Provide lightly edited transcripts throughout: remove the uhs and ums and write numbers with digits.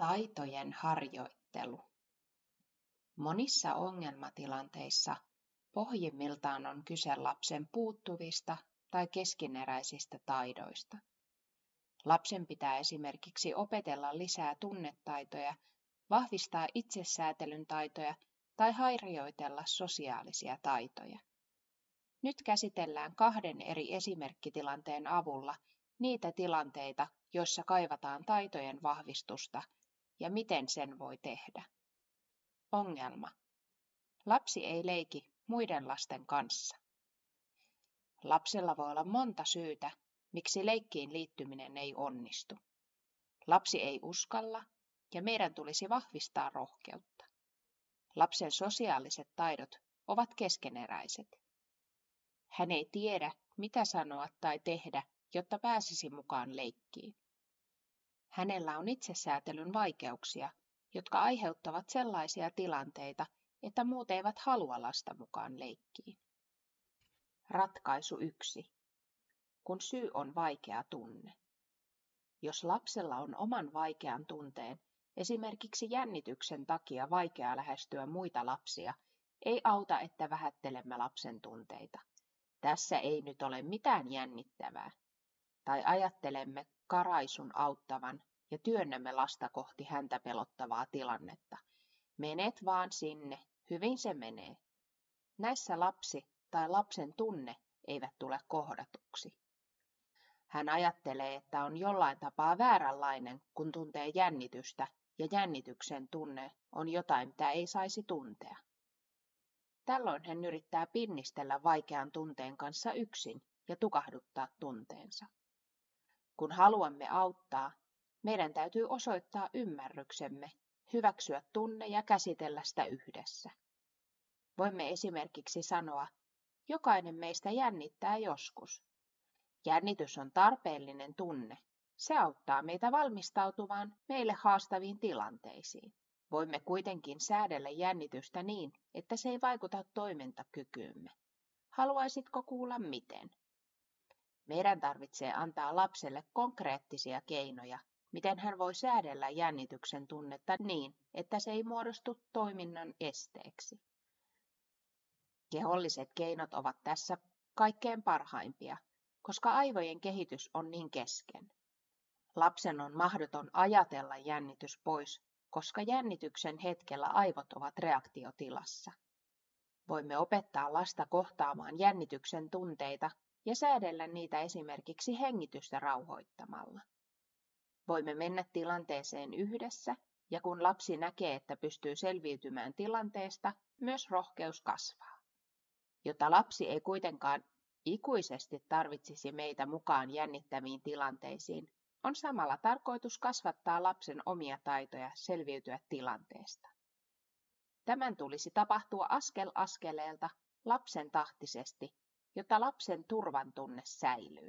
Taitojen harjoittelu. Monissa ongelmatilanteissa pohjimmiltaan on kyse lapsen puuttuvista tai keskeneräisistä taidoista. Lapsen pitää esimerkiksi opetella lisää tunnetaitoja, vahvistaa itsesäätelyn taitoja tai harjoitella sosiaalisia taitoja. Nyt käsitellään 2 eri esimerkkitilanteen avulla niitä tilanteita, joissa kaivataan taitojen vahvistusta ja miten sen voi tehdä. Ongelma. Lapsi ei leiki muiden lasten kanssa. Lapsella voi olla monta syytä, miksi leikkiin liittyminen ei onnistu. Lapsi ei uskalla ja meidän tulisi vahvistaa rohkeutta. Lapsen sosiaaliset taidot ovat keskeneräiset. Hän ei tiedä, mitä sanoa tai tehdä, jotta pääsisi mukaan leikkiin. Hänellä on itsesäätelyn vaikeuksia, jotka aiheuttavat sellaisia tilanteita, että muut eivät halua lasta mukaan leikkiin. Ratkaisu 1. Kun syy on vaikea tunne. Jos lapsella on oman vaikean tunteen, esimerkiksi jännityksen takia vaikea lähestyä muita lapsia, ei auta, että vähättelemme lapsen tunteita. Tässä ei nyt ole mitään jännittävää. Tai ajattelemme karaisun auttavan ja työnnämme lasta kohti häntä pelottavaa tilannetta. Menet vaan sinne, hyvin se menee. Näissä lapsi tai lapsen tunne eivät tule kohdatuksi. Hän ajattelee, että on jollain tapaa vääränlainen, kun tuntee jännitystä, ja jännityksen tunne on jotain, mitä ei saisi tuntea. Tällöin hän yrittää pinnistellä vaikean tunteen kanssa yksin ja tukahduttaa tunteensa. Kun haluamme auttaa, meidän täytyy osoittaa ymmärryksemme, hyväksyä tunne ja käsitellä sitä yhdessä. Voimme esimerkiksi sanoa, jokainen meistä jännittää joskus. Jännitys on tarpeellinen tunne. Se auttaa meitä valmistautumaan meille haastaviin tilanteisiin. Voimme kuitenkin säädellä jännitystä niin, että se ei vaikuta toimintakykyymme. Haluaisitko kuulla miten? Meidän tarvitsee antaa lapselle konkreettisia keinoja, miten hän voi säädellä jännityksen tunnetta niin, että se ei muodostu toiminnan esteeksi. Keholliset keinot ovat tässä kaikkein parhaimpia, koska aivojen kehitys on niin kesken. Lapsen on mahdoton ajatella jännitys pois, koska jännityksen hetkellä aivot ovat reaktiotilassa. Voimme opettaa lasta kohtaamaan jännityksen tunteita ja säädellä niitä esimerkiksi hengitystä rauhoittamalla. Voimme mennä tilanteeseen yhdessä, ja kun lapsi näkee, että pystyy selviytymään tilanteesta, myös rohkeus kasvaa. Jotta lapsi ei kuitenkaan ikuisesti tarvitsisi meitä mukaan jännittäviin tilanteisiin, on samalla tarkoitus kasvattaa lapsen omia taitoja selviytyä tilanteesta. Tämän tulisi tapahtua askel askeleelta lapsen tahtisesti, jotta lapsen turvan tunne säilyy.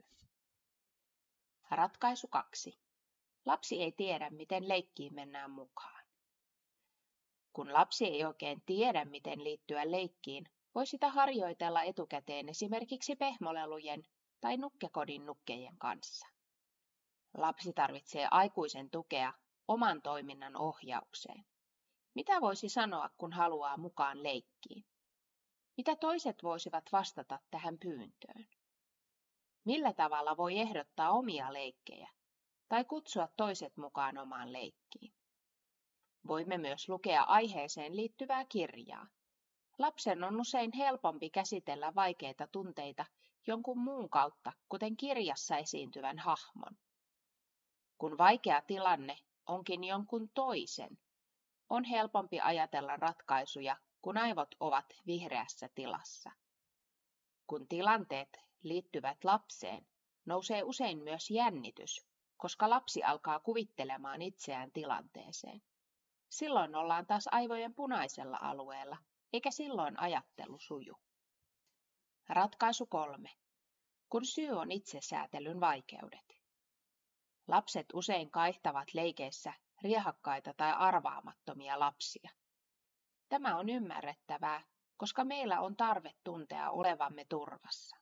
Ratkaisu 2. Lapsi ei tiedä, miten leikkiin mennään mukaan. Kun lapsi ei oikein tiedä, miten liittyä leikkiin, voi sitä harjoitella etukäteen esimerkiksi pehmolelujen tai nukkekodin nukkejen kanssa. Lapsi tarvitsee aikuisen tukea oman toiminnan ohjaukseen. Mitä voisi sanoa, kun haluaa mukaan leikkiin? Mitä toiset voisivat vastata tähän pyyntöön? Millä tavalla voi ehdottaa omia leikkejä tai kutsua toiset mukaan omaan leikkiin? Voimme myös lukea aiheeseen liittyvää kirjaa. Lapsen on usein helpompi käsitellä vaikeita tunteita jonkun muun kautta, kuten kirjassa esiintyvän hahmon. Kun vaikea tilanne onkin jonkun toisen, on helpompi ajatella ratkaisuja, kun aivot ovat vihreässä tilassa. Kun tilanteet liittyvät lapseen, nousee usein myös jännitys, koska lapsi alkaa kuvittelemaan itseään tilanteeseen. Silloin ollaan taas aivojen punaisella alueella, eikä silloin ajattelu suju. Ratkaisu 3. Kun syy on itsesäätelyn vaikeudet. Lapset usein kaihtavat leikeissä riehakkaita tai arvaamattomia lapsia. Tämä on ymmärrettävää, koska meillä on tarve tuntea olevamme turvassa.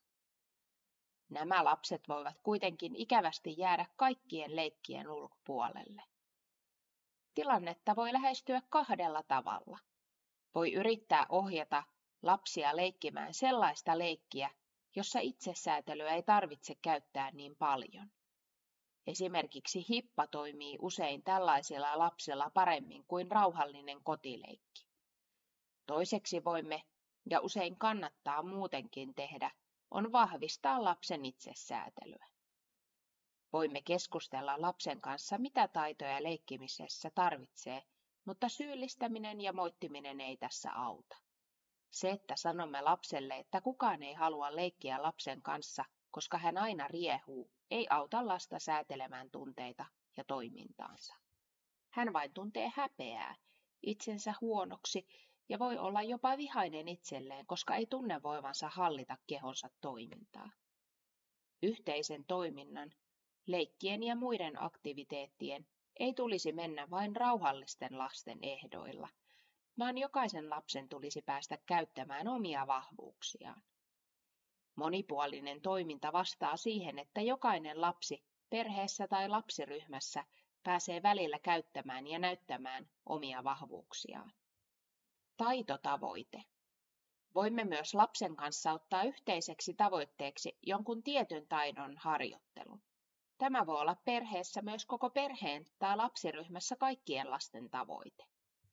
Nämä lapset voivat kuitenkin ikävästi jäädä kaikkien leikkien ulkopuolelle. Tilannetta voi lähestyä kahdella tavalla. Voi yrittää ohjata lapsia leikkimään sellaista leikkiä, jossa itsesäätelyä ei tarvitse käyttää niin paljon. Esimerkiksi hippa toimii usein tällaisilla lapsilla paremmin kuin rauhallinen kotileikki. Toiseksi voimme, ja usein kannattaa muutenkin tehdä, on vahvistaa lapsen itsesäätelyä. Voimme keskustella lapsen kanssa, mitä taitoja leikkimisessä tarvitsee, mutta syyllistäminen ja moittiminen ei tässä auta. Se, että sanomme lapselle, että kukaan ei halua leikkiä lapsen kanssa, koska hän aina riehuu, ei auta lasta säätelemään tunteita ja toimintaansa. Hän vain tuntee häpeää, itsensä huonoksi ja voi olla jopa vihainen itselleen, koska ei tunne voivansa hallita kehonsa toimintaa. Yhteisen toiminnan, leikkien ja muiden aktiviteettien ei tulisi mennä vain rauhallisten lasten ehdoilla, vaan jokaisen lapsen tulisi päästä käyttämään omia vahvuuksiaan. Monipuolinen toiminta vastaa siihen, että jokainen lapsi perheessä tai lapsiryhmässä pääsee välillä käyttämään ja näyttämään omia vahvuuksiaan. Taitotavoite. Voimme myös lapsen kanssa ottaa yhteiseksi tavoitteeksi jonkun tietyn taidon harjoittelun. Tämä voi olla perheessä myös koko perheen tai lapsiryhmässä kaikkien lasten tavoite.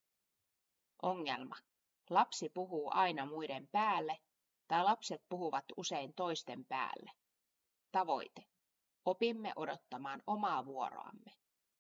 Ongelma. Lapsi puhuu aina muiden päälle tai lapset puhuvat usein toisten päälle. Tavoite. Opimme odottamaan omaa vuoroamme.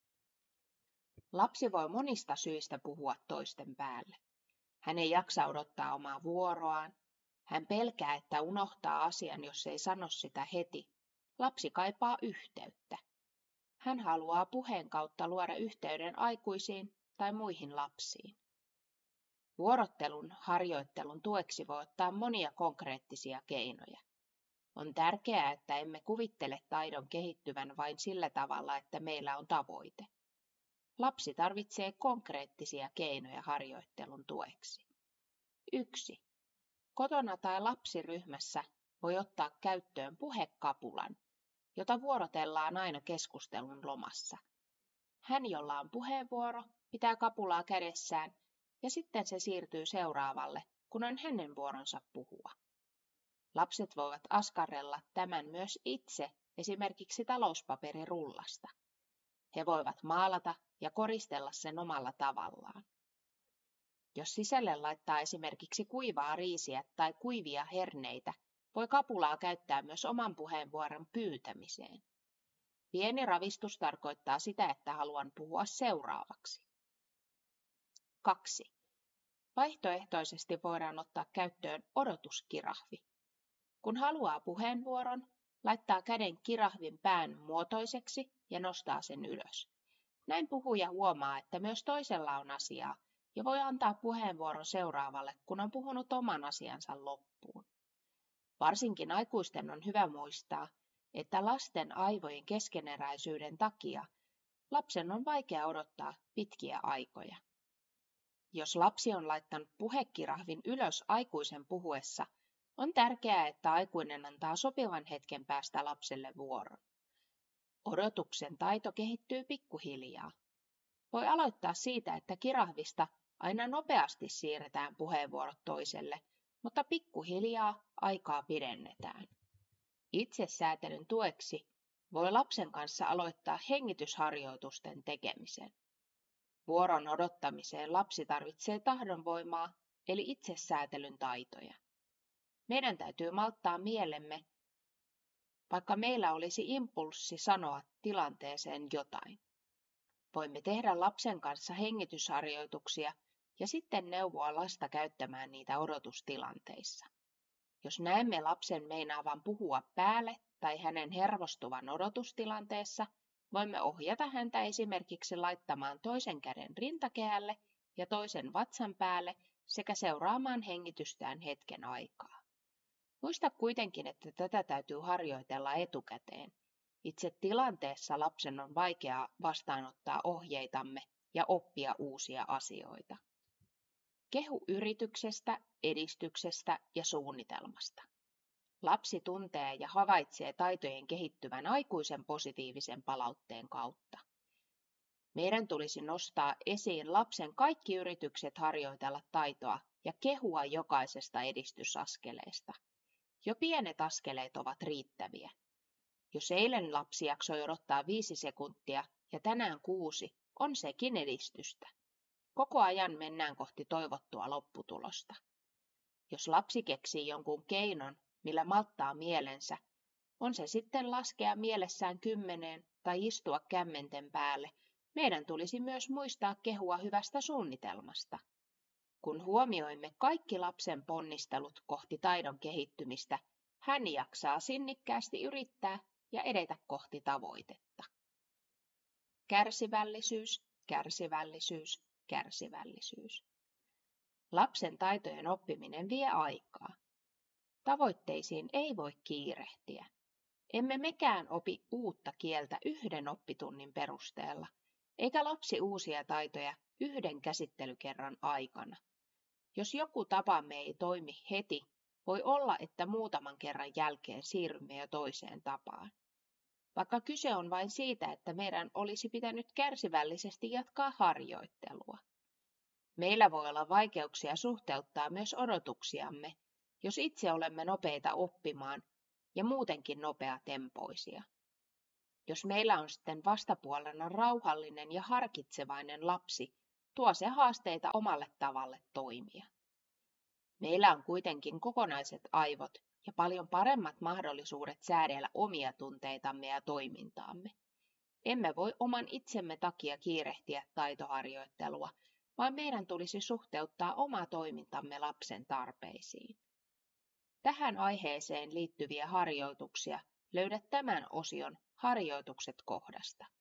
Lapsi voi monista syistä puhua toisten päälle. Hän ei jaksa odottaa omaa vuoroaan. Hän pelkää, että unohtaa asian, jos ei sano sitä heti. Lapsi kaipaa yhteyttä. Hän haluaa puheen kautta luoda yhteyden aikuisiin tai muihin lapsiin. Vuorottelun harjoittelun tueksi voi ottaa monia konkreettisia keinoja. On tärkeää, että emme kuvittele taidon kehittyvän vain sillä tavalla, että meillä on tavoite. Lapsi tarvitsee konkreettisia keinoja harjoittelun tueksi. 1. Kotona tai lapsiryhmässä voi ottaa käyttöön puhekapulan, jota vuorotellaan aina keskustelun lomassa. Hän, jolla on puheenvuoro, pitää kapulaa kädessään ja sitten se siirtyy seuraavalle, kun on hänen vuoronsa puhua. Lapset voivat askarrella tämän myös itse, esimerkiksi talouspaperirullasta. He voivat maalata ja koristella sen omalla tavallaan. Jos sisälle laittaa esimerkiksi kuivaa riisiä tai kuivia herneitä, voi kapulaa käyttää myös oman puheenvuoron pyytämiseen. Pieni ravistus tarkoittaa sitä, että haluan puhua seuraavaksi. 2. Vaihtoehtoisesti voidaan ottaa käyttöön odotuskirahvi. Kun haluaa puheenvuoron, laittaa käden kirahvin pään muotoiseksi ja nostaa sen ylös. Näin puhuja huomaa, että myös toisella on asiaa ja voi antaa puheenvuoron seuraavalle, kun on puhunut oman asiansa loppuun. Varsinkin aikuisten on hyvä muistaa, että lasten aivojen keskeneräisyyden takia lapsen on vaikea odottaa pitkiä aikoja. Jos lapsi on laittanut puhekirahvin ylös aikuisen puhuessa, on tärkeää, että aikuinen antaa sopivan hetken päästä lapselle vuoron. Odotuksen taito kehittyy pikkuhiljaa. Voi aloittaa siitä, että kirahvista aina nopeasti siirretään puheenvuorot toiselle, mutta pikkuhiljaa aikaa pidennetään. Itsesäätelyn tueksi voi lapsen kanssa aloittaa hengitysharjoitusten tekemisen. Vuoron odottamiseen lapsi tarvitsee tahdonvoimaa, eli itsesäätelyn taitoja. Meidän täytyy malttaa mielemme, vaikka meillä olisi impulssi sanoa tilanteeseen jotain. Voimme tehdä lapsen kanssa hengitysharjoituksia ja sitten neuvoa lasta käyttämään niitä odotustilanteissa. Jos näemme lapsen meinaavan puhua päälle tai hänen hermostuvan odotustilanteessa, voimme ohjata häntä esimerkiksi laittamaan toisen käden rintakehälle ja toisen vatsan päälle sekä seuraamaan hengitystään hetken aikaa. Muista kuitenkin, että tätä täytyy harjoitella etukäteen. Itse tilanteessa lapsen on vaikea vastaanottaa ohjeitamme ja oppia uusia asioita. Kehu yrityksestä, edistyksestä ja suunnitelmasta. Lapsi tuntee ja havaitsee taitojen kehittyvän aikuisen positiivisen palautteen kautta. Meidän tulisi nostaa esiin lapsen kaikki yritykset harjoitella taitoa ja kehua jokaisesta edistysaskeleesta. Jo pienet askeleet ovat riittäviä. Jos eilen lapsi jaksoi odottaa 5 sekuntia ja tänään 6, on sekin edistystä. Koko ajan mennään kohti toivottua lopputulosta. Jos lapsi keksii jonkun keinon, millä malttaa mielensä, on se sitten laskea mielessään 10 tai istua kämmenten päälle, meidän tulisi myös muistaa kehua hyvästä suunnitelmasta. Kun huomioimme kaikki lapsen ponnistelut kohti taidon kehittymistä, hän jaksaa sinnikkäästi yrittää ja edetä kohti tavoitetta. Kärsivällisyys, kärsivällisyys, kärsivällisyys. Lapsen taitojen oppiminen vie aikaa. Tavoitteisiin ei voi kiirehtiä. Emme mekään opi uutta kieltä yhden oppitunnin perusteella, eikä lapsi uusia taitoja yhden käsittelykerran aikana. Jos joku tapamme ei toimi heti, voi olla, että muutaman kerran jälkeen siirrymme jo toiseen tapaan. Vaikka kyse on vain siitä, että meidän olisi pitänyt kärsivällisesti jatkaa harjoittelua. Meillä voi olla vaikeuksia suhteuttaa myös odotuksiamme, jos itse olemme nopeita oppimaan ja muutenkin nopeatempoisia. Jos meillä on sitten vastapuolena rauhallinen ja harkitsevainen lapsi, tuo se haasteita omalle tavalle toimia. Meillä on kuitenkin kokonaiset aivot ja paljon paremmat mahdollisuudet säädellä omia tunteitamme ja toimintaamme. Emme voi oman itsemme takia kiirehtiä taitoharjoittelua, vaan meidän tulisi suhteuttaa oma toimintamme lapsen tarpeisiin. Tähän aiheeseen liittyviä harjoituksia löydät tämän osion harjoitukset kohdasta.